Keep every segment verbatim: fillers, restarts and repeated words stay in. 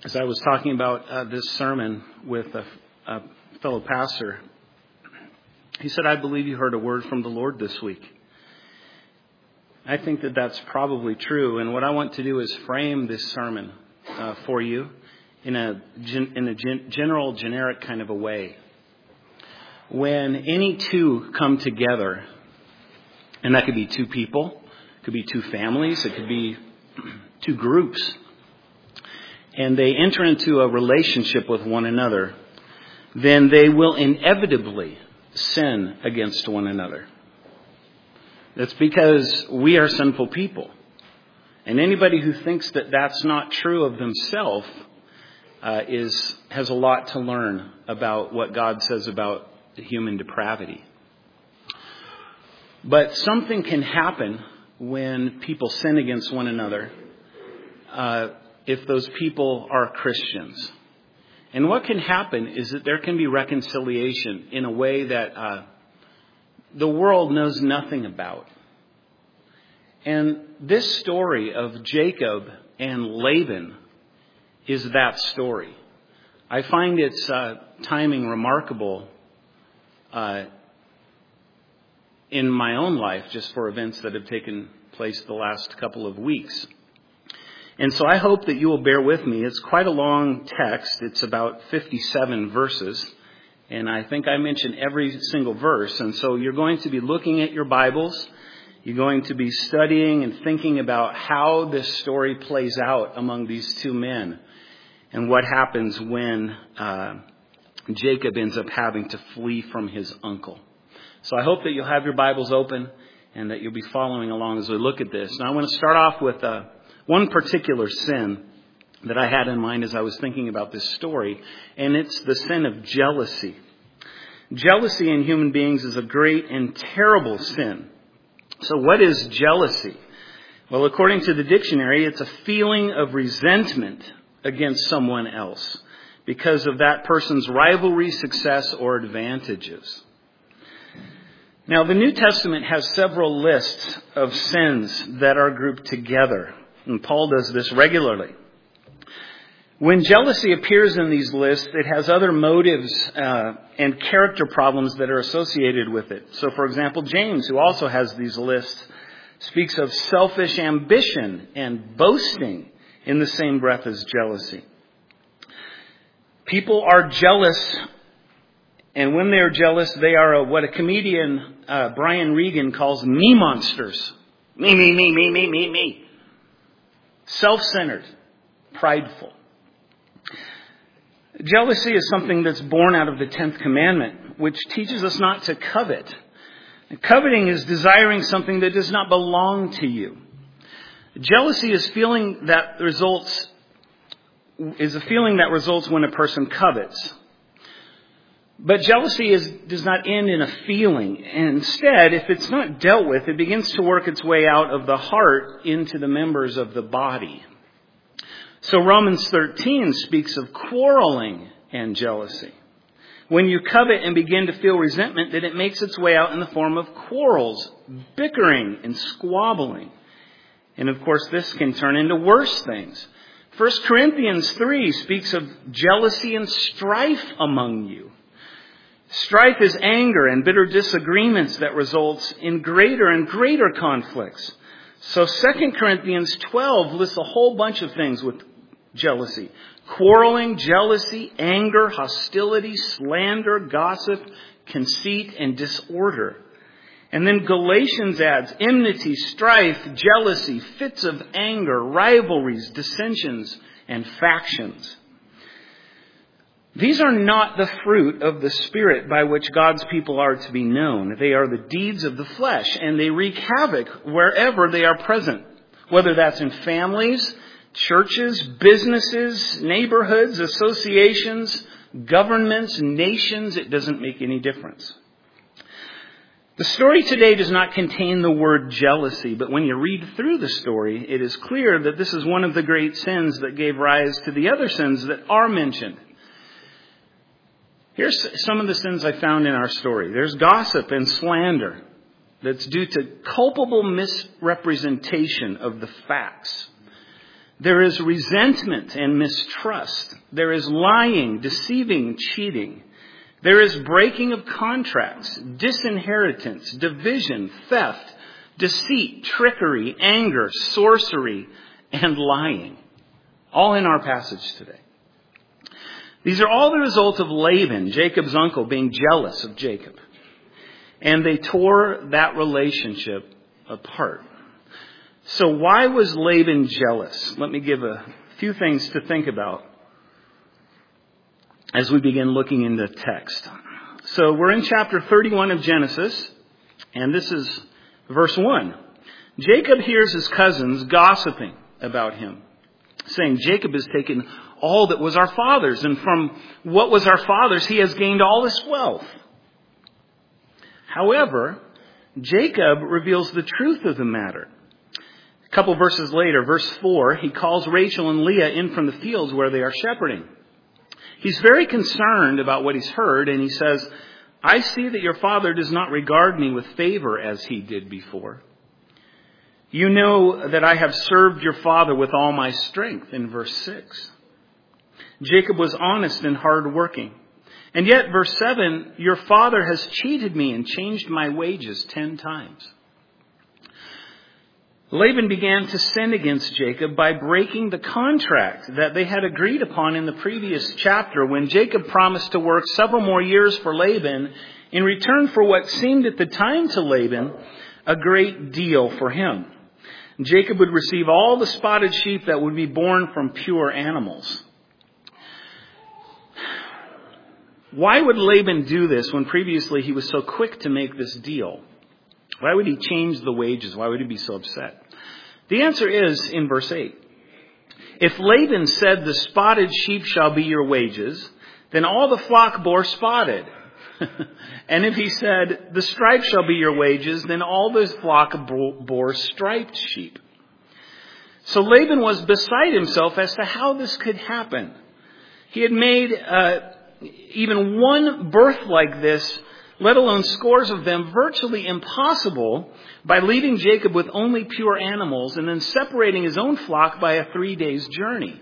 as I was talking about uh, this sermon with a, a fellow pastor, he said, "I believe you heard a word from the Lord this week." I think that that's probably true. And what I want to do is frame this sermon uh, for you in a, in a gen- general, generic kind of a way. When any two come together, and that could be two people, it could be two families, it could be two groups, and they enter into a relationship with one another, then they will inevitably sin against one another. That's because we are sinful people. And anybody who thinks that that's not true of themselves uh, is has a lot to learn about what God says about human depravity. But something can happen when people sin against one another uh, if those people are Christians. And what can happen is that there can be reconciliation in a way that uh, the world knows nothing about. And this story of Jacob and Laban is that story. I find its uh, timing remarkable uh, in my own life, just for events that have taken place the last couple of weeks. And so I hope that you will bear with me. It's quite a long text. It's about fifty-seven verses. And I think I mentioned every single verse. And so you're going to be looking at your Bibles. You're going to be studying and thinking about how this story plays out among these two men. And what happens when uh, Jacob ends up having to flee from his uncle. So I hope that you'll have your Bibles open and that you'll be following along as we look at this. Now I want to start off with uh, one particular sin that I had in mind as I was thinking about this story, and it's the sin of jealousy. Jealousy in human beings is a great and terrible sin. So what is jealousy? Well, according to the dictionary, it's a feeling of resentment against someone else because of that person's rivalry, success, or advantages. Now, the New Testament has several lists of sins that are grouped together, and Paul does this regularly. When jealousy appears in these lists, it has other motives uh, and character problems that are associated with it. So, for example, James, who also has these lists, speaks of selfish ambition and boasting in the same breath as jealousy. People are jealous, and when they are jealous, they are a, what a comedian, uh, Brian Regan, calls me monsters. Me, me, me, me, me, me, me. Self-centered, prideful. Jealousy is something that's born out of the tenth commandment, which teaches us not to covet. And coveting is desiring something that does not belong to you. Jealousy is feeling that results is a feeling that results when a person covets. But jealousy is, does not end in a feeling. And instead, if it's not dealt with, it begins to work its way out of the heart into the members of the body. So Romans thirteen speaks of quarreling and jealousy. When you covet and begin to feel resentment, then it makes its way out in the form of quarrels, bickering, and squabbling. And of course, this can turn into worse things. First Corinthians three speaks of jealousy and strife among you. Strife is anger and bitter disagreements that results in greater and greater conflicts. So Second Corinthians twelve lists a whole bunch of things with jealousy. Quarreling, jealousy, anger, hostility, slander, gossip, conceit, and disorder. And then Galatians adds enmity, strife, jealousy, fits of anger, rivalries, dissensions, and factions. These are not the fruit of the Spirit by which God's people are to be known. They are the deeds of the flesh, and they wreak havoc wherever they are present, whether that's in families, churches, businesses, neighborhoods, associations, governments, nations. It doesn't make any difference. The story today does not contain the word jealousy, but when you read through the story, it is clear that this is one of the great sins that gave rise to the other sins that are mentioned. Here's some of the sins I found in our story. There's gossip and slander that's due to culpable misrepresentation of the facts. There is resentment and mistrust. There is lying, deceiving, cheating. There is breaking of contracts, disinheritance, division, theft, deceit, trickery, anger, sorcery, and lying. All in our passage today. These are all the result of Laban, Jacob's uncle, being jealous of Jacob. And they tore that relationship apart. So why was Laban jealous? Let me give a few things to think about as we begin looking into the text. So we're in chapter thirty-one of Genesis, and this is verse one. Jacob hears his cousins gossiping about him, saying, Jacob has taken all that was our father's, and from what was our father's, he has gained all this wealth. However, Jacob reveals the truth of the matter. A couple verses later, verse four, he calls Rachel and Leah in from the fields where they are shepherding. He's very concerned about what he's heard, and he says, I see that your father does not regard me with favor as he did before. You know that I have served your father with all my strength, in verse six. Jacob was honest and hardworking. And yet, verse seven, your father has cheated me and changed my wages ten times. Laban began to sin against Jacob by breaking the contract that they had agreed upon in the previous chapter when Jacob promised to work several more years for Laban in return for what seemed at the time to Laban a great deal for him. Jacob would receive all the spotted sheep that would be born from pure animals. Why would Laban do this when previously he was so quick to make this deal? Why would he change the wages? Why would he be so upset? The answer is in verse eight. If Laban said, the spotted sheep shall be your wages, then all the flock bore spotted. And if he said, the striped shall be your wages, then all the flock bore striped sheep. So Laban was beside himself as to how this could happen. He had made uh, even one birth like this, let alone scores of them, virtually impossible by leaving Jacob with only pure animals and then separating his own flock by a three days journey.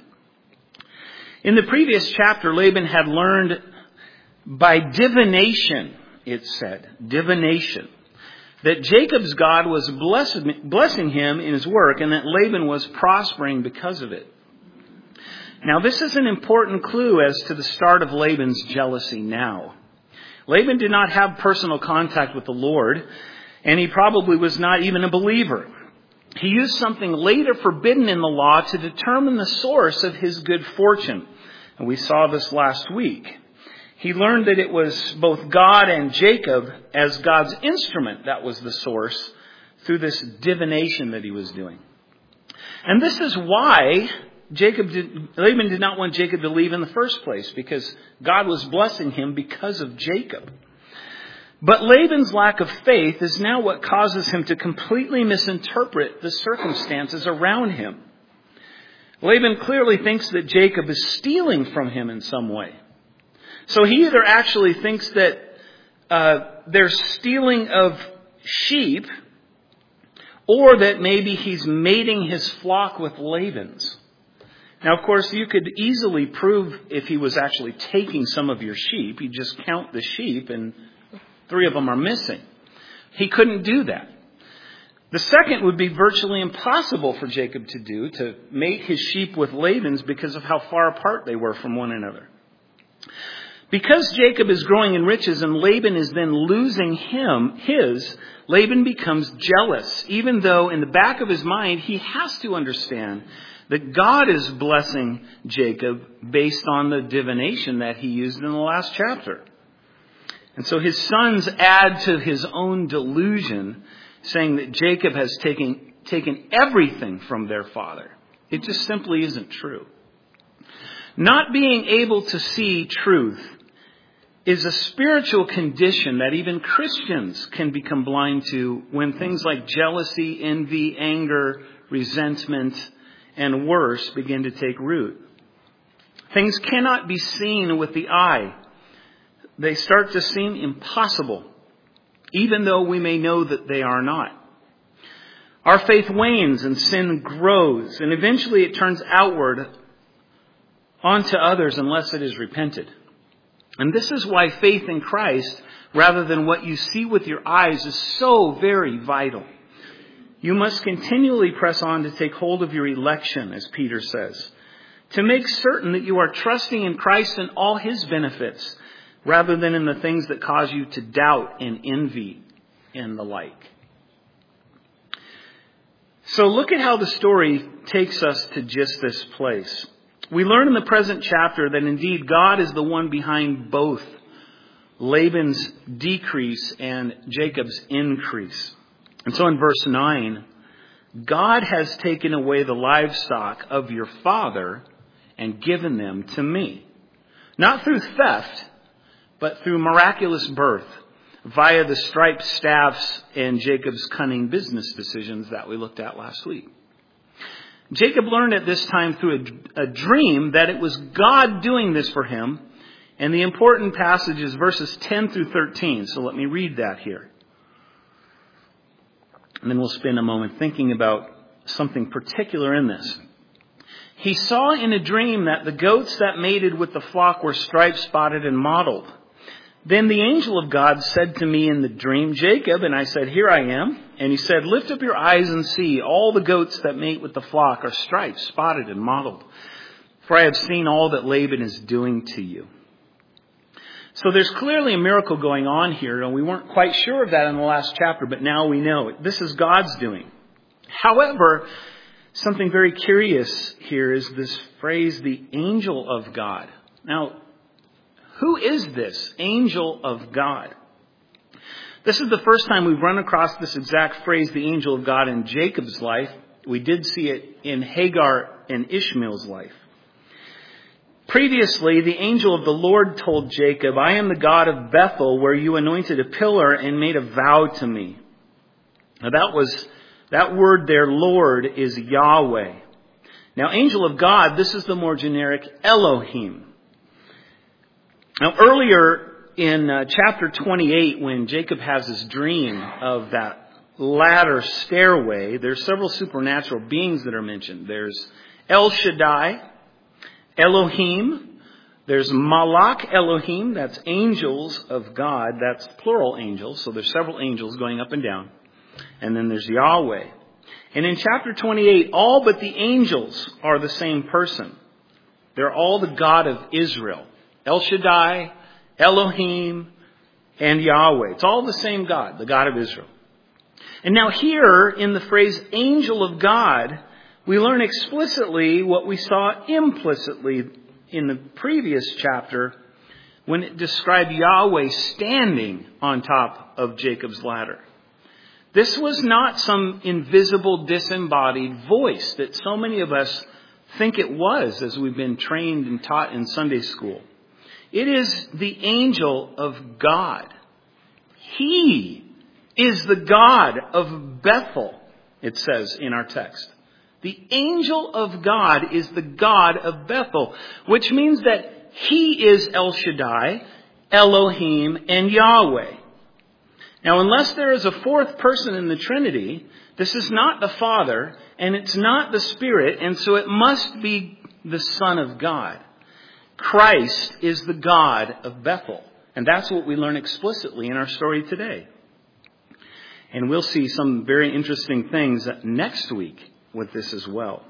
In the previous chapter, Laban had learned by divination, it said, divination, that Jacob's God was blessing him in his work and that Laban was prospering because of it. Now, this is an important clue as to the start of Laban's jealousy now. Laban did not have personal contact with the Lord, and he probably was not even a believer. He used something later forbidden in the law to determine the source of his good fortune. And we saw this last week. He learned that it was both God and Jacob as God's instrument that was the source through this divination that he was doing. And this is why Jacob did, Laban did not want Jacob to leave in the first place, because God was blessing him because of Jacob. But Laban's lack of faith is now what causes him to completely misinterpret the circumstances around him. Laban clearly thinks that Jacob is stealing from him in some way. So he either actually thinks that uh, they're stealing of sheep, or that maybe he's mating his flock with Laban's. Now, of course, you could easily prove if he was actually taking some of your sheep. You just count the sheep and three of them are missing. He couldn't do that. The second would be virtually impossible for Jacob to do, to mate his sheep with Laban's because of how far apart they were from one another. Because Jacob is growing in riches and Laban is then losing him, his, Laban becomes jealous, even though in the back of his mind he has to understand that God is blessing Jacob based on the divination that he used in the last chapter. And so his sons add to his own delusion, saying that Jacob has taken, taken everything from their father. It just simply isn't true. Not being able to see truth is a spiritual condition that even Christians can become blind to when things like jealousy, envy, anger, resentment, and worse begin to take root. Things cannot be seen with the eye. They start to seem impossible, even though we may know that they are not. Our faith wanes and sin grows, and eventually it turns outward onto others unless it is repented. And this is why faith in Christ, rather than what you see with your eyes, is so very vital. You must continually press on to take hold of your election, as Peter says, to make certain that you are trusting in Christ and all his benefits, rather than in the things that cause you to doubt and envy and the like. So look at how the story takes us to just this place. We learn in the present chapter that indeed God is the one behind both Laban's decrease and Jacob's increase. And so in verse nine, God has taken away the livestock of your father and given them to me. Not through theft, but through miraculous birth, via the striped staffs and Jacob's cunning business decisions that we looked at last week. Jacob learned at this time through a, a dream that it was God doing this for him. And the important passage is verses ten through thirteen. So let me read that here. And then we'll spend a moment thinking about something particular in this. He saw in a dream that the goats that mated with the flock were striped, spotted, and mottled. Then the angel of God said to me in the dream, Jacob, and I said, here I am. And he said, lift up your eyes and see, all the goats that mate with the flock are striped, spotted, and mottled. For I have seen all that Laban is doing to you. So there's clearly a miracle going on here, and we weren't quite sure of that in the last chapter, but now we know it. This is God's doing. However, something very curious here is this phrase, the angel of God. Now, who is this angel of God? This is the first time we've run across this exact phrase, the angel of God, in Jacob's life. We did see it in Hagar and Ishmael's life. Previously, the angel of the Lord told Jacob, I am the God of Bethel, where you anointed a pillar and made a vow to me. Now that was, that word there, Lord, is Yahweh. Now, angel of God, this is the more generic Elohim. Now, earlier in uh, chapter twenty-eight, when Jacob has his dream of that ladder stairway, there's several supernatural beings that are mentioned. There's El Shaddai, Elohim. There's Malach Elohim, that's angels of God. That's plural angels, so there's several angels going up and down. And then there's Yahweh. And in chapter twenty-eight, all but the angels are the same person. They're all the God of Israel. El Shaddai, Elohim, and Yahweh. It's all the same God, the God of Israel. And now here, in the phrase angel of God, we learn explicitly what we saw implicitly in the previous chapter when it described Yahweh standing on top of Jacob's ladder. This was not some invisible, disembodied voice that so many of us think it was as we've been trained and taught in Sunday school. It is the angel of God. He is the God of Bethel, it says in our text. The angel of God is the God of Bethel, which means that he is El Shaddai, Elohim, and Yahweh. Now, unless there is a fourth person in the Trinity, this is not the Father, and it's not the Spirit, and so it must be the Son of God. Christ is the God of Bethel. And that's what we learn explicitly in our story today. And we'll see some very interesting things next week with this as well.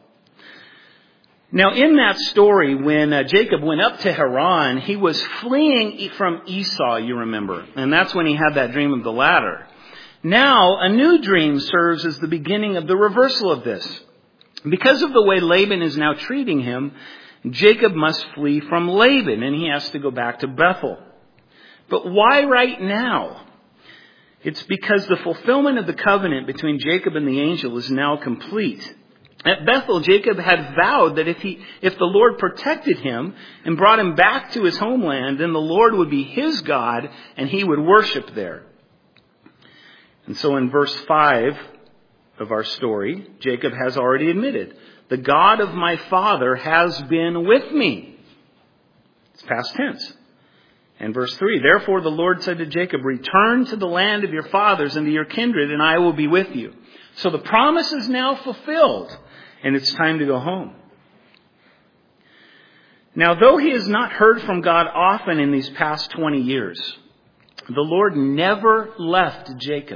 Now, in that story, when uh, Jacob went up to Haran, he was fleeing from Esau, you remember. And that's when he had that dream of the ladder. Now, a new dream serves as the beginning of the reversal of this. Because of the way Laban is now treating him, Jacob must flee from Laban, and he has to go back to Bethel. But why right now? It's because the fulfillment of the covenant between Jacob and the angel is now complete. At Bethel, Jacob had vowed that if he, if the Lord protected him and brought him back to his homeland, then the Lord would be his God and he would worship there. And so in verse five of our story, Jacob has already admitted, the God of my father has been with me. It's past tense. And verse three, therefore the Lord said to Jacob, return to the land of your fathers and to your kindred, and I will be with you. So the promise is now fulfilled, and it's time to go home. Now, though he has not heard from God often in these past twenty years, the Lord never left Jacob.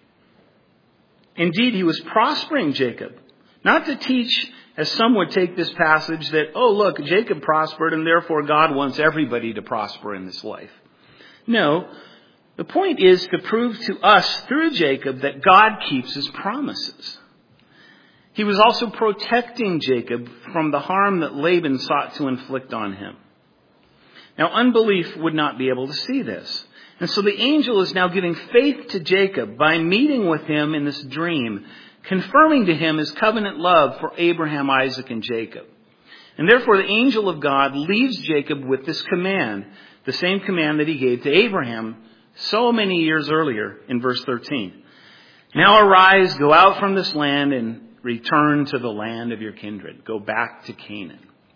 Indeed, he was prospering Jacob, not to teach, as some would take this passage, that, oh, look, Jacob prospered and therefore God wants everybody to prosper in this life. No, the point is to prove to us through Jacob that God keeps his promises. He was also protecting Jacob from the harm that Laban sought to inflict on him. Now, unbelief would not be able to see this. And so the angel is now giving faith to Jacob by meeting with him in this dream, confirming to him his covenant love for Abraham, Isaac, and Jacob. And therefore the angel of God leaves Jacob with this command, the same command that he gave to Abraham so many years earlier in verse thirteen. Now arise, go out from this land and return to the land of your kindred. Go back to Canaan.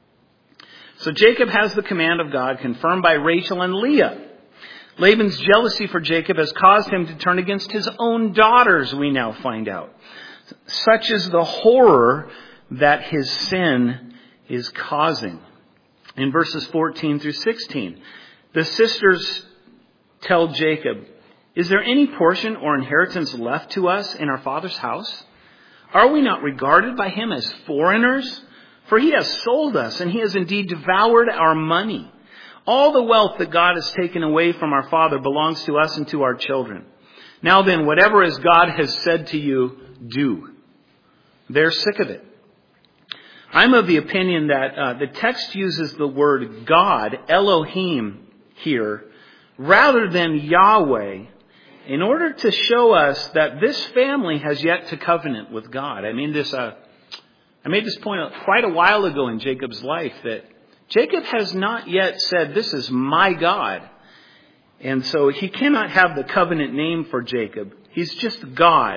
So Jacob has the command of God confirmed by Rachel and Leah. Laban's jealousy for Jacob has caused him to turn against his own daughters, we now find out. Such is the horror that his sin is causing. In verses fourteen through sixteen, the sisters tell Jacob, is there any portion or inheritance left to us in our father's house? Are we not regarded by him as foreigners? For he has sold us, and he has indeed devoured our money. All the wealth that God has taken away from our father belongs to us and to our children. Now then, whatever as God has said to you, do. They're sick of it. I'm of the opinion that uh, the text uses the word God, Elohim, here, rather than Yahweh, in order to show us that this family has yet to covenant with God. I mean, this. Uh, I made this point quite a while ago in Jacob's life, that Jacob has not yet said, this is my God. And so he cannot have the covenant name for Jacob. He's just God.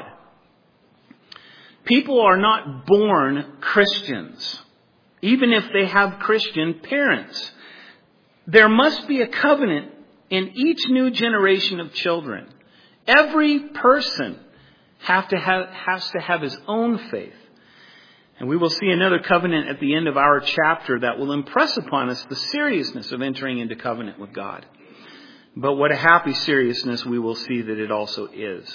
People are not born Christians, even if they have Christian parents. There must be a covenant in each new generation of children. Every person have to have, has to have his own faith. And we will see another covenant at the end of our chapter that will impress upon us the seriousness of entering into covenant with God. But what a happy seriousness we will see that it also is.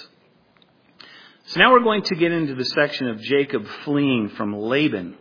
So now we're going to get into the section of Jacob fleeing from Laban.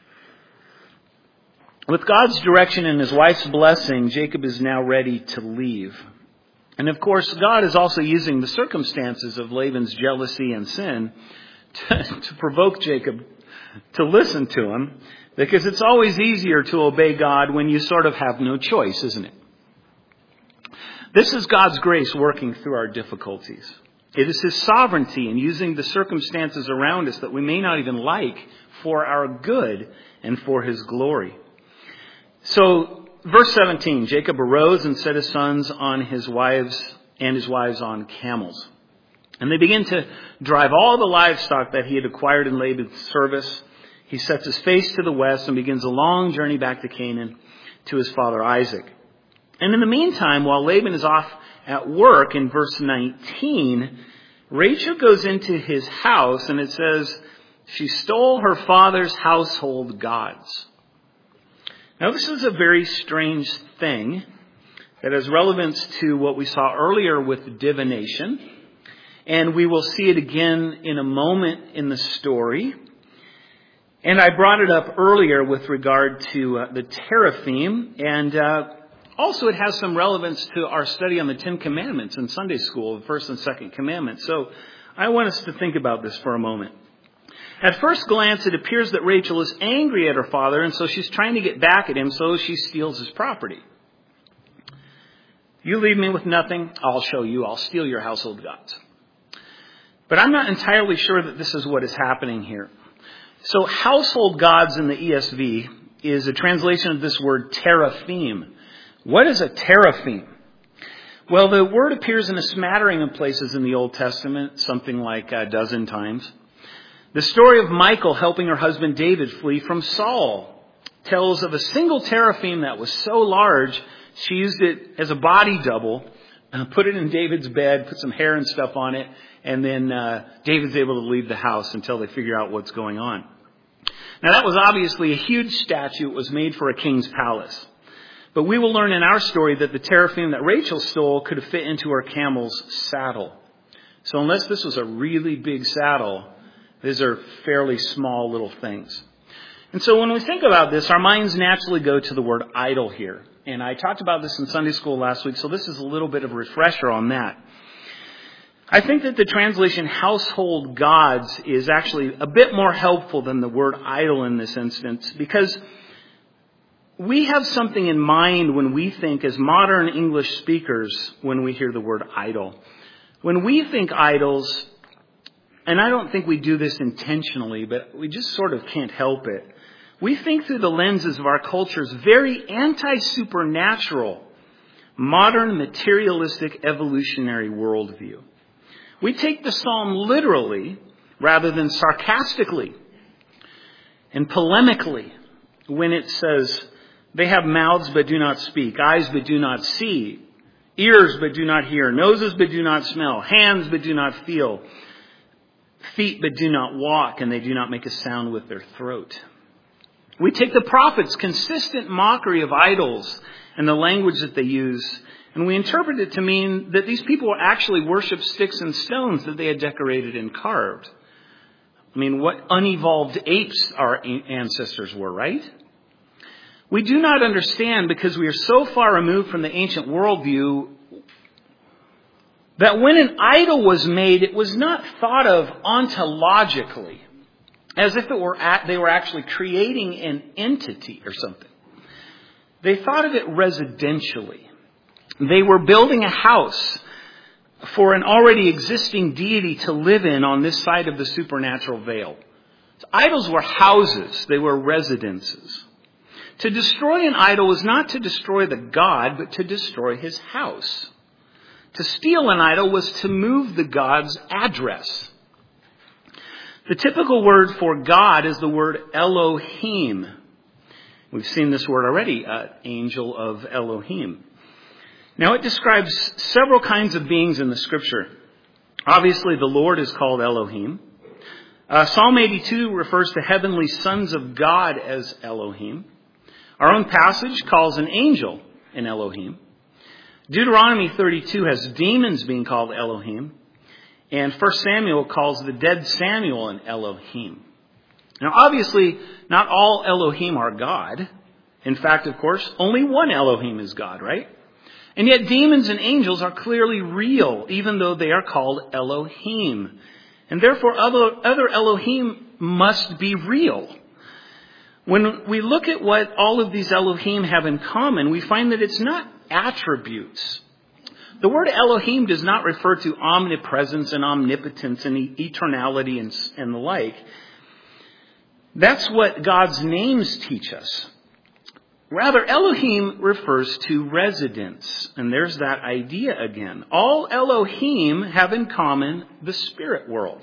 With God's direction and his wife's blessing, Jacob is now ready to leave. And of course, God is also using the circumstances of Laban's jealousy and sin to, to provoke Jacob to listen to him, because it's always easier to obey God when you sort of have no choice, isn't it? This is God's grace working through our difficulties. It is his sovereignty in using the circumstances around us that we may not even like for our good and for his glory. So, verse seventeen, Jacob arose and set his sons on his wives and his wives on camels. And they begin to drive all the livestock that he had acquired in Laban's service. He sets his face to the west and begins a long journey back to Canaan to his father Isaac. And in the meantime, while Laban is off at work, in verse nineteen, Rachel goes into his house, and it says, she stole her father's household gods. Now, this is a very strange thing that has relevance to what we saw earlier with divination. And we will see it again in a moment in the story. And I brought it up earlier with regard to uh, the teraphim. And uh, also it has some relevance to our study on the Ten Commandments in Sunday school, the first and second commandments. So I want us to think about this for a moment. At first glance, it appears that Rachel is angry at her father, and so she's trying to get back at him, so she steals his property. You leave me with nothing, I'll show you, I'll steal your household gods. But I'm not entirely sure that this is what is happening here. So household gods in the E S V is a translation of this word teraphim. What is a teraphim? Well, the word appears in a smattering of places in the Old Testament, something like a dozen times. The story of Michal helping her husband David flee from Saul tells of a single teraphim that was so large, she used it as a body double, put it in David's bed, put some hair and stuff on it, And then uh, David's able to leave the house until they figure out what's going on. Now, that was obviously a huge statue. It was made for a king's palace. But we will learn in our story that the teraphim that Rachel stole could have fit into her camel's saddle. So unless this was a really big saddle, these are fairly small little things. And so when we think about this, our minds naturally go to the word idol here. And I talked about this in Sunday school last week, so this is a little bit of a refresher on that. I think that the translation household gods is actually a bit more helpful than the word idol in this instance, because we have something in mind when we think as modern English speakers when we hear the word idol. When we think idols, and I don't think we do this intentionally, but we just sort of can't help it. We think through the lenses of our culture's very anti-supernatural, modern materialistic evolutionary worldview. We take the psalm literally rather than sarcastically and polemically when it says, they have mouths but do not speak, eyes but do not see, ears but do not hear, noses but do not smell, hands but do not feel, feet but do not walk, and they do not make a sound with their throat. We take the prophets' consistent mockery of idols and the language that they use, and we interpret it to mean that these people actually worship sticks and stones that they had decorated and carved. I mean, what unevolved apes our ancestors were, right? We do not understand, because we are so far removed from the ancient worldview, that when an idol was made, it was not thought of ontologically, as if it were at, they were actually creating an entity or something. They thought of it residentially. They were building a house for an already existing deity to live in on this side of the supernatural veil. So idols were houses. They were residences. To destroy an idol was not to destroy the god, but to destroy his house. To steal an idol was to move the god's address. The typical word for God is the word Elohim. We've seen this word already, uh, angel of Elohim. Now, it describes several kinds of beings in the scripture. Obviously, the Lord is called Elohim. Uh, Psalm eighty-two refers to heavenly sons of God as Elohim. Our own passage calls an angel an Elohim. Deuteronomy thirty-two has demons being called Elohim. And First Samuel calls the dead Samuel an Elohim. Now, obviously, not all Elohim are God. In fact, of course, only one Elohim is God, right? And yet demons and angels are clearly real, even though they are called Elohim. And therefore, other, other Elohim must be real. When we look at what all of these Elohim have in common, we find that it's not attributes. The word Elohim does not refer to omnipresence and omnipotence and eternality and, and the like. That's what God's names teach us. Rather, Elohim refers to residence. And there's that idea again. All Elohim have in common the spirit world.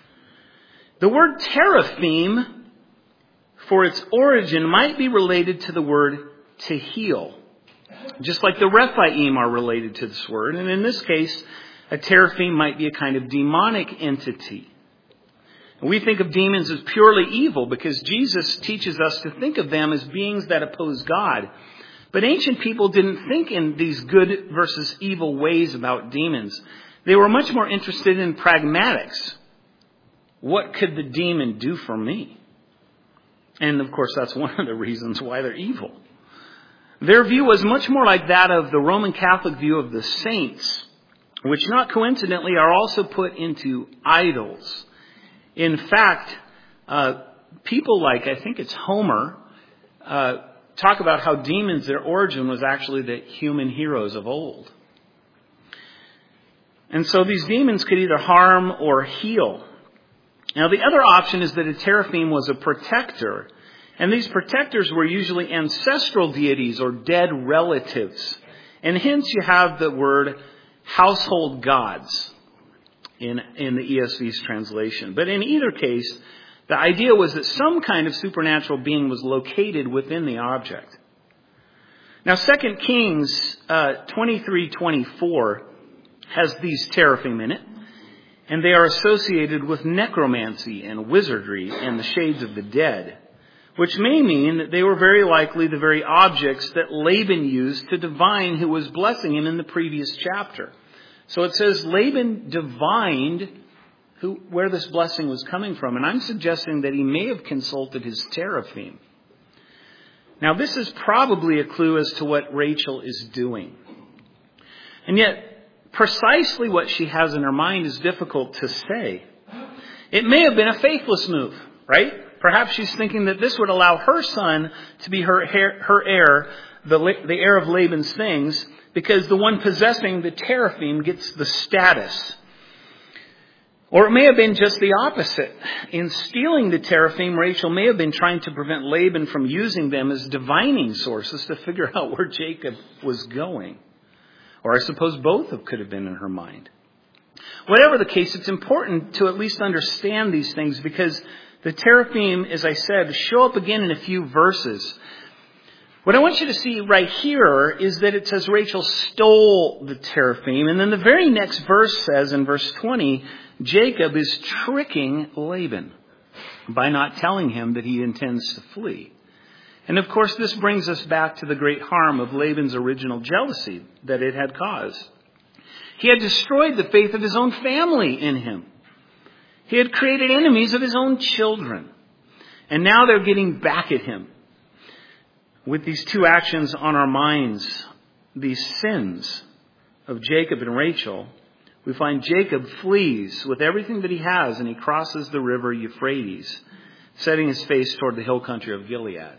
The word teraphim, for its origin, might be related to the word to heal. Just like the Rephaim are related to this word. And in this case, a teraphim might be a kind of demonic entity. And we think of demons as purely evil because Jesus teaches us to think of them as beings that oppose God. But ancient people didn't think in these good versus evil ways about demons. They were much more interested in pragmatics. What could the demon do for me? And of course, that's one of the reasons why they're evil. Their view was much more like that of the Roman Catholic view of the saints, which not coincidentally are also put into idols. In fact, uh, people like, I think it's Homer, uh, talk about how demons, their origin was actually the human heroes of old. And so these demons could either harm or heal. Now, the other option is that a teraphim was a protector. And these protectors were usually ancestral deities or dead relatives. And hence you have the word household gods in, in the E S V's translation. But in either case, the idea was that some kind of supernatural being was located within the object. Now, Second Kings uh, twenty-three twenty-four has these teraphim in it. and they are associated with necromancy and wizardry and the shades of the dead, which may mean that they were very likely the very objects that Laban used to divine who was blessing him in the previous chapter. So it says Laban divined who, where this blessing was coming from, and I'm suggesting that he may have consulted his teraphim. Now, this is probably a clue as to what Rachel is doing. And yet, precisely what she has in her mind is difficult to say. It may have been a faithless move, right? Perhaps she's thinking that this would allow her son to be her, her heir, the, the heir of Laban's things, because the one possessing the teraphim gets the status. Or it may have been just the opposite. In stealing the teraphim, Rachel may have been trying to prevent Laban from using them as divining sources to figure out where Jacob was going. Or I suppose both of could have been in her mind. Whatever the case, it's important to at least understand these things because the teraphim, as I said, show up again in a few verses. What I want you to see right here is that it says Rachel stole the teraphim. And then the very next verse says in verse twenty, Jacob is tricking Laban by not telling him that he intends to flee. And of course, this brings us back to the great harm of Laban's original jealousy that it had caused. He had destroyed the faith of his own family in him. He had created enemies of his own children. And now they're getting back at him. With these two actions on our minds, these sins of Jacob and Rachel, we find Jacob flees with everything that he has and he crosses the river Euphrates, setting his face toward the hill country of Gilead.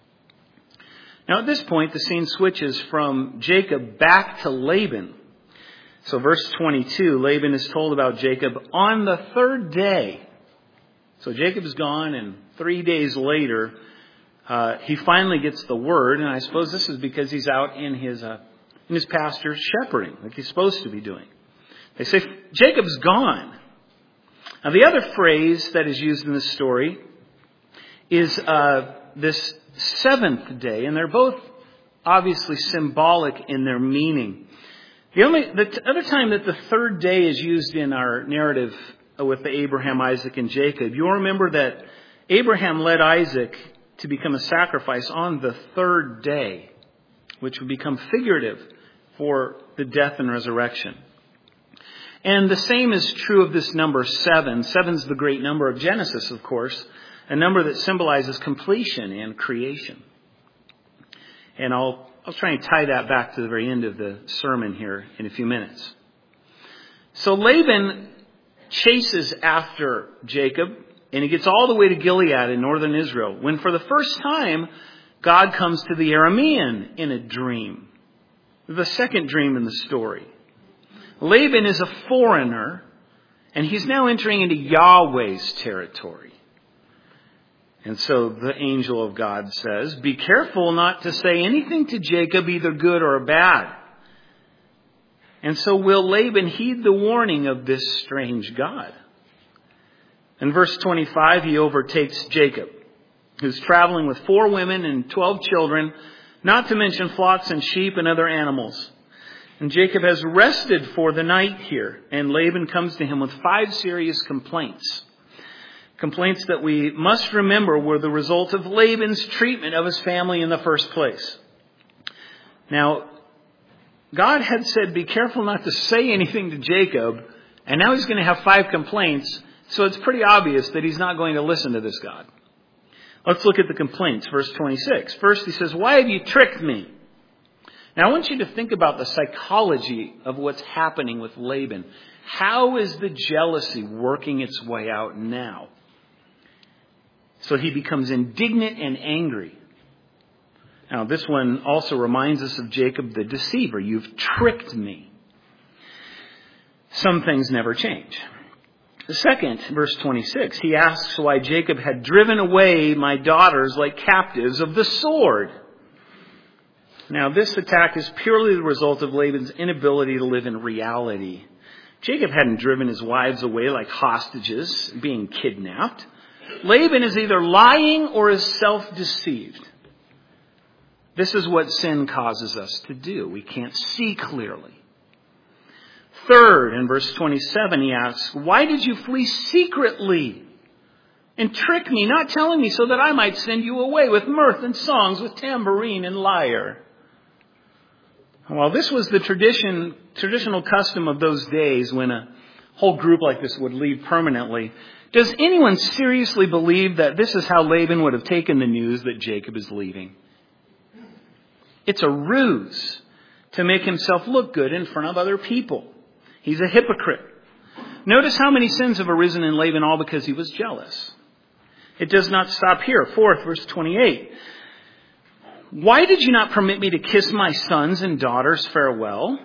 Now at this point, the scene switches from Jacob back to Laban. So verse twenty-two, Laban is told about Jacob on the third day. So Jacob is gone, and three days later, uh, he finally gets the word. And I suppose this is because he's out in his uh, in his pasture shepherding, like he's supposed to be doing. They say, Jacob's gone. Now the other phrase that is used in this story is uh, this seventh day, and they're both obviously symbolic in their meaning. The only the t- other time that the third day is used in our narrative with the Abraham, Isaac, and Jacob, you'll remember that Abraham led Isaac to become a sacrifice on the third day, which would become figurative for the death and resurrection. And the same is true of this number seven. Seven's the great number of Genesis, of course, a number that symbolizes completion and creation. And I'll I'll try and tie that back to the very end of the sermon here in a few minutes. So Laban chases after Jacob, and he gets all the way to Gilead in northern Israel, when for the first time, God comes to the Aramean in a dream. The second dream in the story. Laban is a foreigner, and he's now entering into Yahweh's territory. And so the angel of God says, be careful not to say anything to Jacob, either good or bad. And so will Laban heed the warning of this strange God? In verse twenty-five, he overtakes Jacob, who's traveling with four women and twelve children, not to mention flocks and sheep and other animals. And Jacob has rested for the night here, and Laban comes to him with five serious complaints. Complaints that we must remember were the result of Laban's treatment of his family in the first place. Now, God had said, be careful not to say anything to Jacob, and now he's going to have five complaints, so it's pretty obvious that he's not going to listen to this God. Let's look at the complaints, verse twenty-six. First, he says, why have you tricked me? Now, I want you to think about the psychology of what's happening with Laban. How is the jealousy working its way out now? So he becomes indignant and angry. Now, this one also reminds us of Jacob the deceiver. You've tricked me. Some things never change. The second, verse twenty-six, he asks why Jacob had driven away my daughters like captives of the sword. Now, this attack is purely the result of Laban's inability to live in reality. Jacob hadn't driven his wives away like hostages being kidnapped. Laban is either lying or is self-deceived. This is what sin causes us to do. We can't see clearly. Third, in verse twenty-seven, he asks, why did you flee secretly and trick me, not telling me so that I might send you away with mirth and songs, with tambourine and lyre? Well, this was the tradition, traditional custom of those days when a whole group like this would leave permanently. Does anyone seriously believe that this is how Laban would have taken the news that Jacob is leaving? It's a ruse to make himself look good in front of other people. He's a hypocrite. Notice how many sins have arisen in Laban, all because he was jealous. It does not stop here. Fourth, verse twenty-eight. Why did you not permit me to kiss my sons and daughters farewell?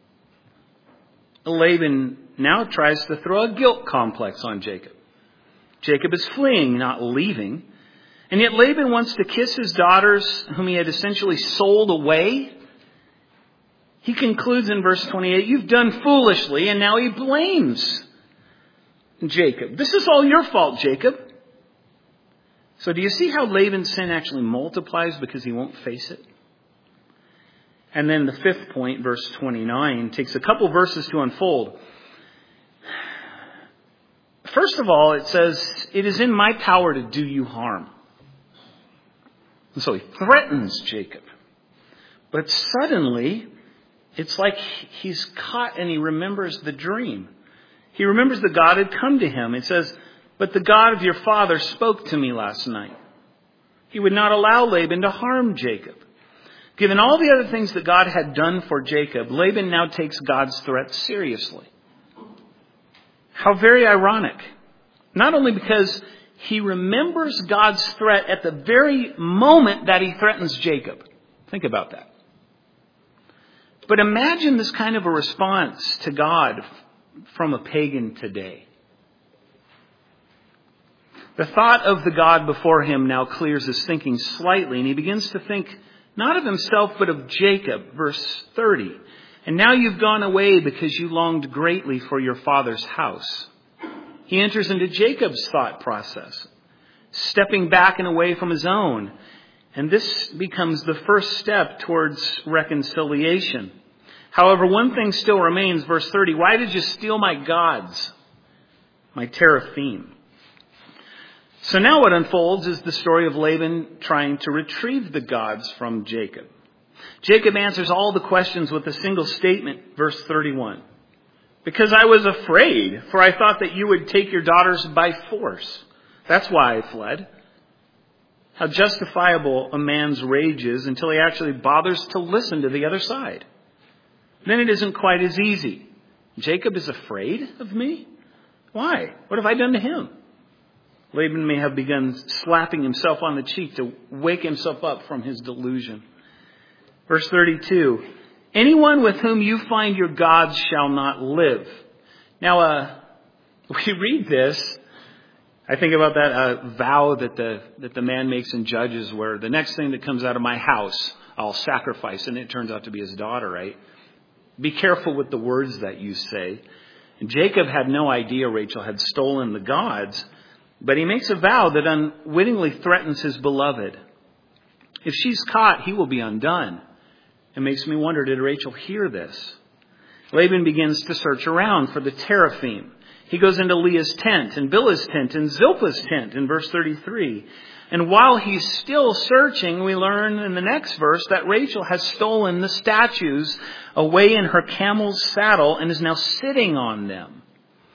Laban now tries to throw a guilt complex on Jacob. Jacob is fleeing, not leaving. And yet Laban wants to kiss his daughters, whom he had essentially sold away. He concludes in verse twenty-eight, you've done foolishly, and now he blames Jacob. This is all your fault, Jacob. So do you see how Laban's sin actually multiplies because he won't face it? And then the fifth point, verse twenty-nine, takes a couple verses to unfold. First of all, it says, it is in my power to do you harm. And so he threatens Jacob. But suddenly, it's like he's caught and he remembers the dream. He remembers that God had come to him. It says, but the God of your father spoke to me last night. He would not allow Laban to harm Jacob. Given all the other things that God had done for Jacob, Laban now takes God's threat seriously. How very ironic. Not only because he remembers God's threat at the very moment that he threatens Jacob. Think about that. But imagine this kind of a response to God from a pagan today. The thought of the God before him now clears his thinking slightly, and he begins to think not of himself but of Jacob, verse thirty. And now you've gone away because you longed greatly for your father's house. He enters into Jacob's thought process, stepping back and away from his own. And this becomes the first step towards reconciliation. However, one thing still remains, verse thirty. Why did you steal my gods, my teraphim? So now what unfolds is the story of Laban trying to retrieve the gods from Jacob. Jacob answers all the questions with a single statement, verse thirty-one. Because I was afraid, for I thought that you would take your daughters by force. That's why I fled. How justifiable a man's rage is until he actually bothers to listen to the other side. Then it isn't quite as easy. Jacob is afraid of me? Why? What have I done to him? Laban may have begun slapping himself on the cheek to wake himself up from his delusion. Verse thirty-two. Anyone with whom you find your gods shall not live. Now, uh, we read this. I think about that uh, vow that the that the man makes in Judges, where the next thing that comes out of my house, I'll sacrifice, and it turns out to be his daughter, right? Be careful with the words that you say. And Jacob had no idea Rachel had stolen the gods, but he makes a vow that unwittingly threatens his beloved. If she's caught, he will be undone. It makes me wonder, did Rachel hear this? Laban begins to search around for the teraphim. He goes into Leah's tent and Bilhah's tent and Zilpah's tent in verse thirty-three. And while he's still searching, we learn in the next verse that Rachel has stolen the statues away in her camel's saddle and is now sitting on them.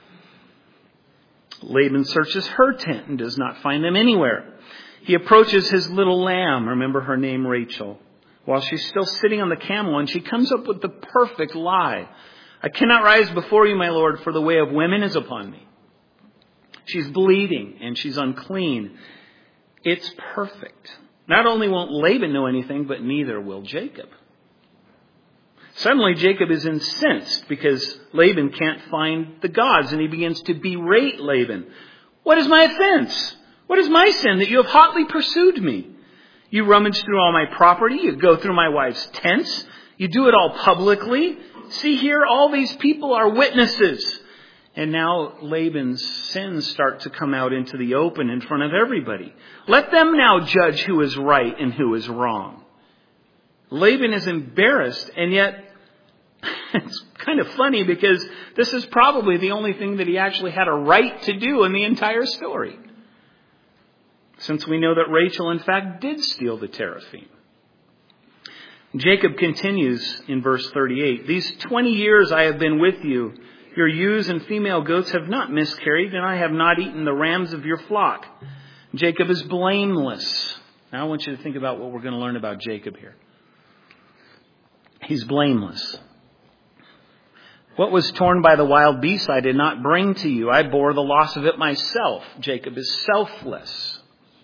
Laban searches her tent and does not find them anywhere. He approaches his little lamb, remember her name Rachel, while she's still sitting on the camel, and she comes up with the perfect lie. I cannot rise before you, my Lord, for the way of women is upon me. She's bleeding and she's unclean. It's perfect. Not only won't Laban know anything, but neither will Jacob. Suddenly Jacob is incensed because Laban can't find the gods, and he begins to berate Laban. What is my offense? What is my sin that you have hotly pursued me? You rummage through all my property. You go through my wife's tents. You do it all publicly. See here, all these people are witnesses. And now Laban's sins start to come out into the open in front of everybody. Let them now judge who is right and who is wrong. Laban is embarrassed, and yet It's kind of funny because this is probably the only thing that he actually had a right to do in the entire story, since we know that Rachel, in fact, did steal the teraphim. Jacob continues in verse thirty-eight. These twenty years I have been with you. Your ewes and female goats have not miscarried, and I have not eaten the rams of your flock. Jacob is blameless. Now I want you to think about what we're going to learn about Jacob here. He's blameless. What was torn by the wild beasts I did not bring to you. I bore the loss of it myself. Jacob is selfless.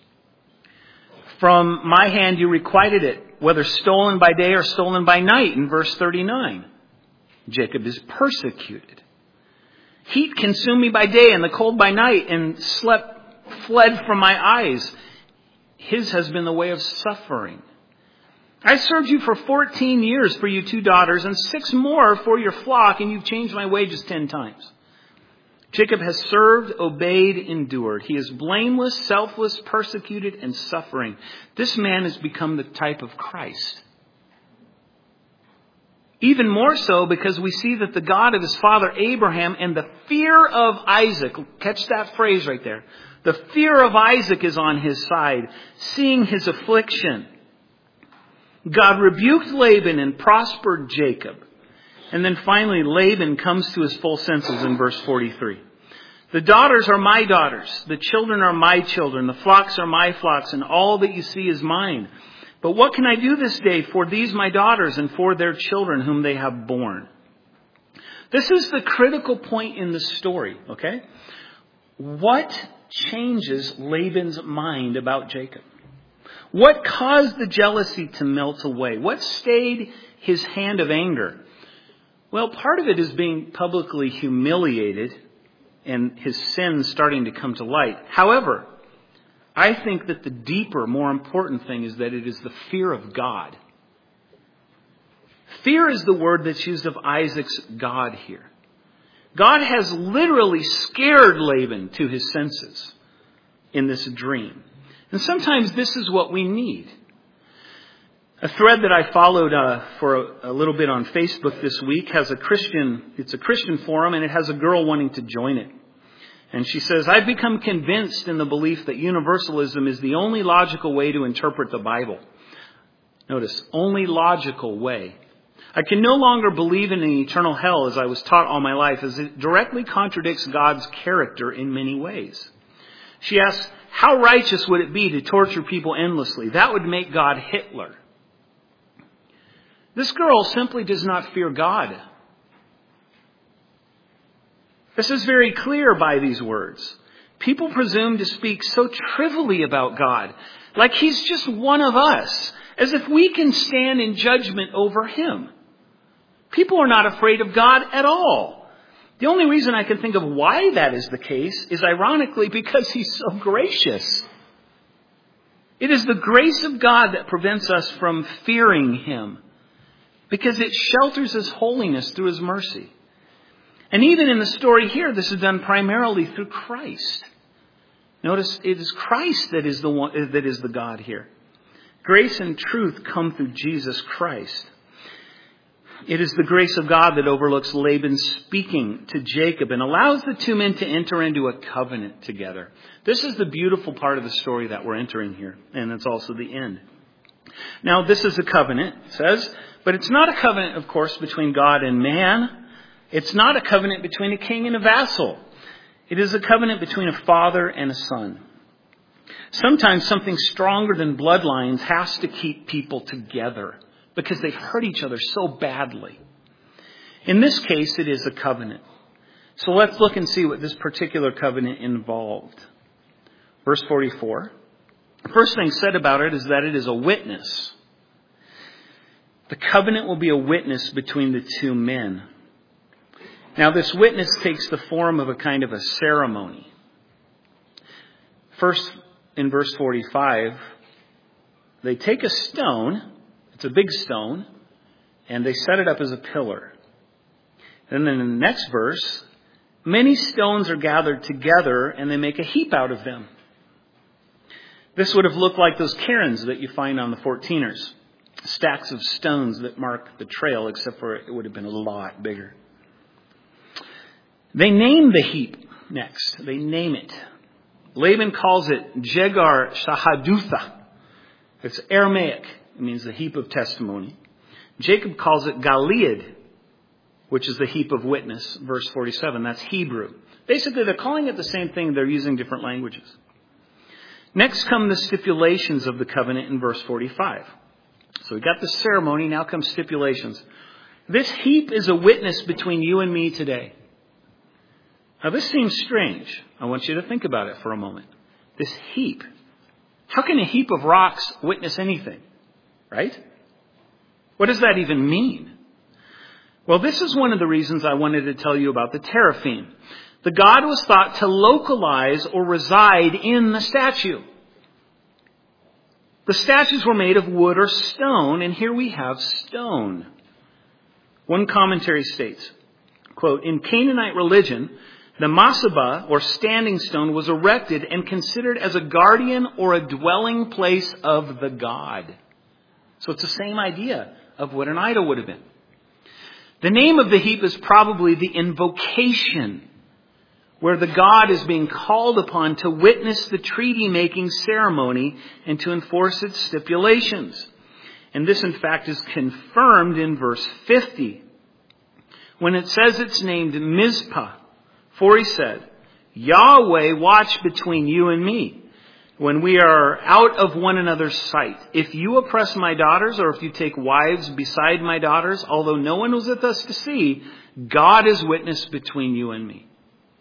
From my hand you requited it, whether stolen by day or stolen by night, in verse thirty-nine. Jacob is persecuted. Heat consumed me by day and the cold by night, and slept fled from my eyes. His has been the way of suffering. I served you for fourteen years for you two daughters and six more for your flock, and you've changed my wages ten times. Jacob has served, obeyed, endured. He is blameless, selfless, persecuted, and suffering. This man has become the type of Christ. Even more so because we see that the God of his father Abraham and the fear of Isaac, catch that phrase right there, the fear of Isaac is on his side, seeing his affliction. God rebuked Laban and prospered Jacob. And then finally, Laban comes to his full senses in verse forty-three. The daughters are my daughters. The children are my children. The flocks are my flocks. And all that you see is mine. But what can I do this day for these my daughters and for their children whom they have borne? This is the critical point in the story, okay? What changes Laban's mind about Jacob? What caused the jealousy to melt away? What stayed his hand of anger? Well, part of it is being publicly humiliated and his sins starting to come to light. However, I think that the deeper, more important thing is that it is the fear of God. Fear is the word that's used of Isaac's God here. God has literally scared Laban to his senses in this dream. And sometimes this is what we need. A thread that I followed uh, for a, a little bit on Facebook this week has a Christian, it's a Christian forum, and it has a girl wanting to join it. And she says, I've become convinced in the belief that universalism is the only logical way to interpret the Bible. Notice, only logical way. I can no longer believe in an eternal hell as I was taught all my life, as it directly contradicts God's character in many ways. She asks, how righteous would it be to torture people endlessly? That would make God Hitler. This girl simply does not fear God. This is very clear by these words. People presume to speak so trivially about God, like he's just one of us, as if we can stand in judgment over him. People are not afraid of God at all. The only reason I can think of why that is the case is ironically because he's so gracious. It is the grace of God that prevents us from fearing him, because it shelters his holiness through his mercy. And even in the story here, this is done primarily through Christ. Notice it is Christ that is the one, that is the God here. Grace and truth come through Jesus Christ. It is the grace of God that overlooks Laban speaking to Jacob and allows the two men to enter into a covenant together. This is the beautiful part of the story that we're entering here. And it's also the end. Now, this is a covenant, it says, but it's not a covenant, of course, between God and man. It's not a covenant between a king and a vassal. It is a covenant between a father and a son. Sometimes something stronger than bloodlines has to keep people together because they've hurt each other so badly. In this case, it is a covenant. So let's look and see what this particular covenant involved. Verse forty-four. The first thing said about it is that it is a witness. The covenant will be a witness between the two men. Now, this witness takes the form of a kind of a ceremony. First, in verse forty-five, they take a stone, it's a big stone, and they set it up as a pillar. And then in the next verse, many stones are gathered together and they make a heap out of them. This would have looked like those cairns that you find on the fourteeners. stacks of stones that mark the trail, except for it would have been a lot bigger. They name the heap next. They name it. Laban calls it Jegar Shahadutha. It's Aramaic. It means the heap of testimony. Jacob calls it Gilead, which is the heap of witness. Verse forty-seven. That's Hebrew. Basically, they're calling it the same thing. They're using different languages. Next come the stipulations of the covenant in verse forty-five. So we got the ceremony. Now comes stipulations. This heap is a witness between you and me today. Now this seems strange. I want you to think about it for a moment. This heap. How can a heap of rocks witness anything? Right? What does that even mean? Well, this is one of the reasons I wanted to tell you about the teraphim. The god was thought to localize or reside in the statue. The statues were made of wood or stone, and here we have stone. One commentary states, quote, in Canaanite religion, the masabah, or standing stone, was erected and considered as a guardian or a dwelling place of the god. So it's the same idea of what an idol would have been. The name of the heap is probably the invocation, where the god is being called upon to witness the treaty-making ceremony and to enforce its stipulations. And this, in fact, is confirmed in verse fifty, when it says it's named Mizpah. For he said, Yahweh watch between you and me when we are out of one another's sight. If you oppress my daughters, or if you take wives beside my daughters, although no one was with us to see, God is witness between you and me.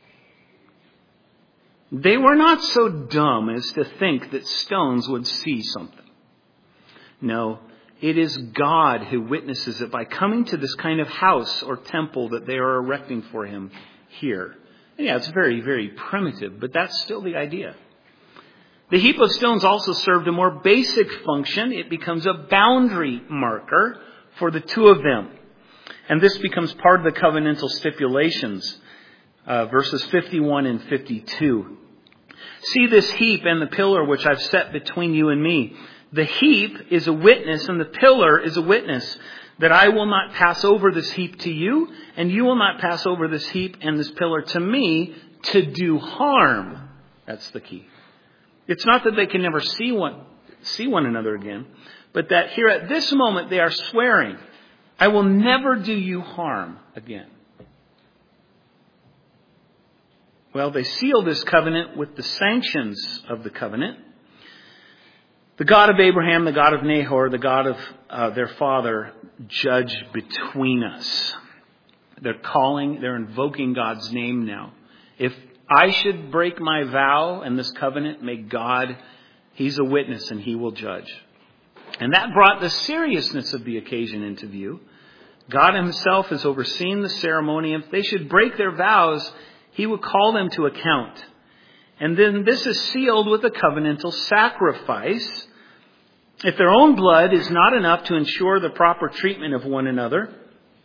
They were not so dumb as to think that stones would see something. No, it is God who witnesses it by coming to this kind of house or temple that they are erecting for him here. And yeah, it's very, very primitive, but that's still the idea. The heap of stones also served a more basic function. It becomes a boundary marker for the two of them. And this becomes part of the covenantal stipulations, uh, verses fifty-one and fifty-two. See this heap and the pillar which I've set between you and me. The heap is a witness and the pillar is a witness that I will not pass over this heap to you, and you will not pass over this heap and this pillar to me to do harm. That's the key. It's not that they can never see one, see one another again, but that here at this moment they are swearing, I will never do you harm again. Well, they seal this covenant with the sanctions of the covenant. The God of Abraham, the God of Nahor, the God of uh, their father, judge between us. They're calling, they're invoking God's name now. If I should break my vow and this covenant, may God, he's a witness and he will judge. And that brought the seriousness of the occasion into view. God himself has overseen the ceremony. If they should break their vows, he would call them to account. And then this is sealed with a covenantal sacrifice. If their own blood is not enough to ensure the proper treatment of one another,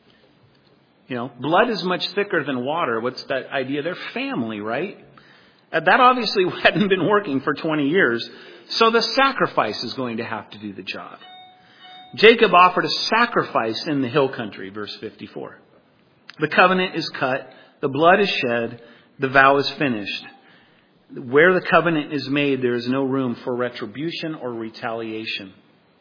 you know, blood is much thicker than water. What's that idea? They're family, right? That obviously hadn't been working for twenty years. So the sacrifice is going to have to do the job. Jacob offered a sacrifice in the hill country, verse fifty-four. The covenant is cut. The blood is shed. The vow is finished. Where the covenant is made, there is no room for retribution or retaliation.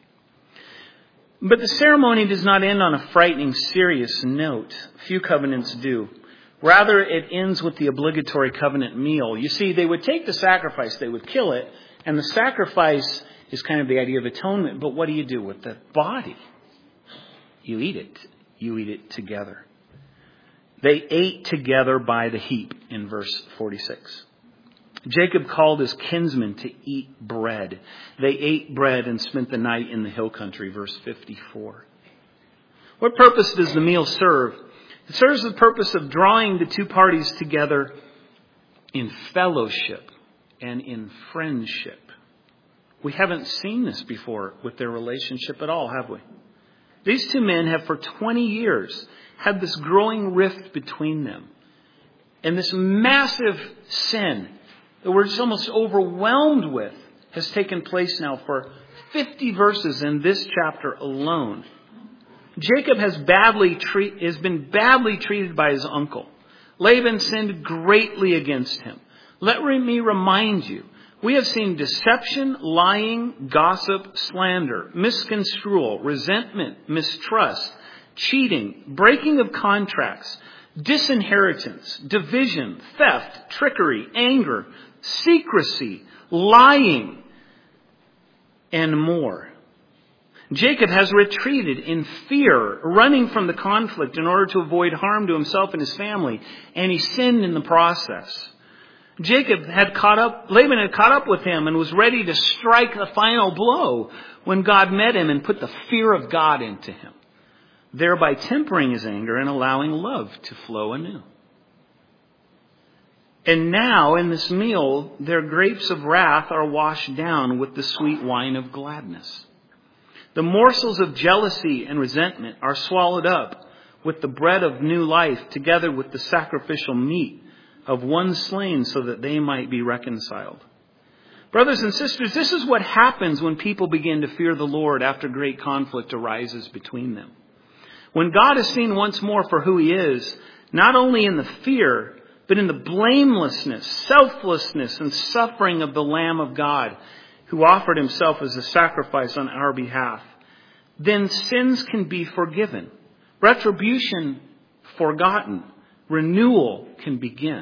But the ceremony does not end on a frightening, serious note. Few covenants do. Rather, it ends with the obligatory covenant meal. You see, they would take the sacrifice, they would kill it, and the sacrifice is kind of the idea of atonement. But what do you do with the body? You eat it. You eat it together. They ate together by the heap in verse forty-six. Jacob called his kinsmen to eat bread. They ate bread and spent the night in the hill country, verse fifty-four. What purpose does the meal serve? It serves the purpose of drawing the two parties together in fellowship and in friendship. We haven't seen this before with their relationship at all, have we? These two men have for twenty years had this growing rift between them. And this massive sin that we're just almost overwhelmed with has taken place now for fifty verses in this chapter alone. Jacob has badly treat, has been badly treated by his uncle. Laban sinned greatly against him. Let me remind you, we have seen deception, lying, gossip, slander, misconstrual, resentment, mistrust, cheating, breaking of contracts, disinheritance, division, theft, trickery, anger, secrecy, lying, and more. Jacob has retreated in fear, running from the conflict in order to avoid harm to himself and his family, and he sinned in the process. Jacob had caught up, Laban had caught up with him and was ready to strike the final blow when God met him and put the fear of God into him, thereby tempering his anger and allowing love to flow anew. And now in this meal, their grapes of wrath are washed down with the sweet wine of gladness. The morsels of jealousy and resentment are swallowed up with the bread of new life, together with the sacrificial meat of one slain, so that they might be reconciled. Brothers and sisters, this is what happens when people begin to fear the Lord after great conflict arises between them. When God is seen once more for who he is, not only in the fear, but in the blamelessness, selflessness, and suffering of the Lamb of God, who offered himself as a sacrifice on our behalf, then sins can be forgiven, retribution forgotten, renewal can begin.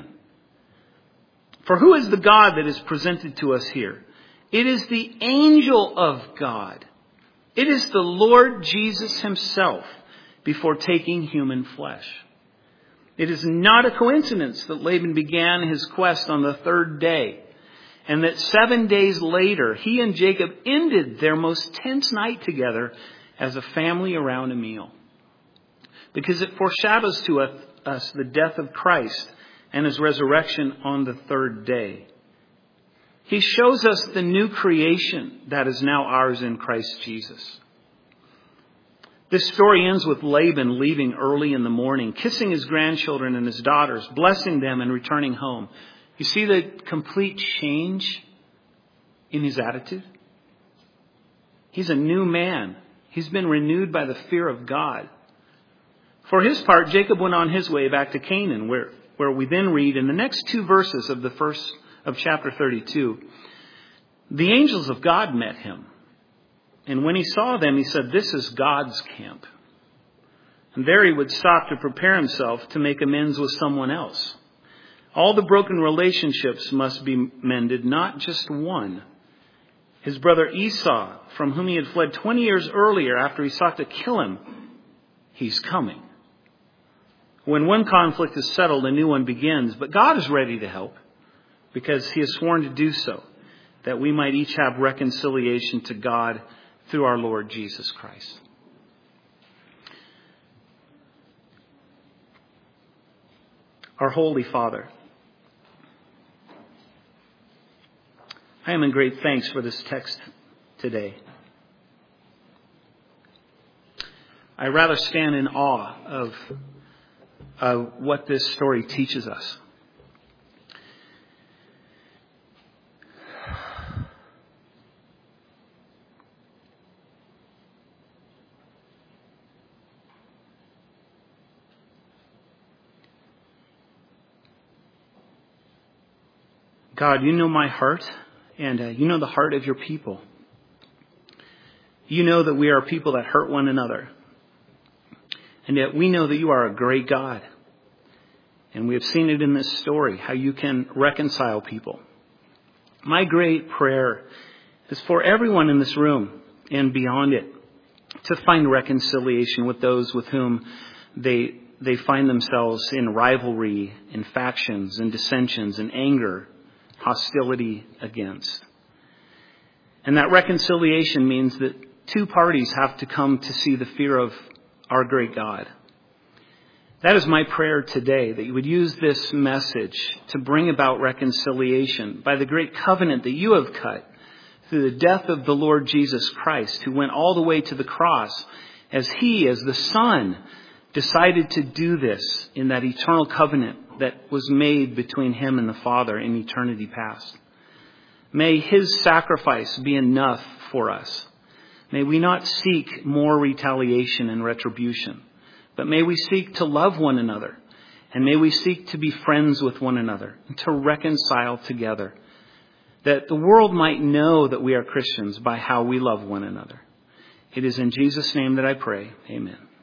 For who is the God that is presented to us here? It is the angel of God. It is the Lord Jesus himself before taking human flesh. It is not a coincidence that Laban began his quest on the third day, and that seven days later, he and Jacob ended their most tense night together as a family around a meal. Because it foreshadows to us the death of Christ and his resurrection on the third day. He shows us the new creation that is now ours in Christ Jesus. This story ends with Laban leaving early in the morning, kissing his grandchildren and his daughters, blessing them and returning home. You see the complete change in his attitude? He's a new man. He's been renewed by the fear of God. For his part, Jacob went on his way back to Canaan, where, where we then read in the next two verses of the first of chapter thirty-two, the angels of God met him. And when he saw them, he said, "This is God's camp." And there he would stop to prepare himself to make amends with someone else. All the broken relationships must be mended, not just one. His brother Esau, from whom he had fled twenty years earlier after he sought to kill him, he's coming. When one conflict is settled, a new one begins. But God is ready to help because he has sworn to do so, that we might each have reconciliation to God through our Lord Jesus Christ. Our Holy Father, I am in great thanks for this text today. I rather stand in awe of, of what this story teaches us. God, you know my heart, and uh, you know the heart of your people. You know that we are people that hurt one another. And yet we know that you are a great God. And we have seen it in this story, how you can reconcile people. My great prayer is for everyone in this room and beyond it to find reconciliation with those with whom they they find themselves in rivalry, in factions, in dissensions, in anger, hostility against. And that reconciliation means that two parties have to come to see the fear of our great God. That is my prayer today, that you would use this message to bring about reconciliation by the great covenant that you have cut through the death of the Lord Jesus Christ, who went all the way to the cross as he, as the Son, decided to do this in that eternal covenant that was made between him and the Father in eternity past. May his sacrifice be enough for us May we not seek more retaliation and retribution, but may we seek to love one another, and may we seek to be friends with one another and to reconcile together, that the world might know that we are Christians by how we love one another. It is in Jesus' name that I pray. Amen.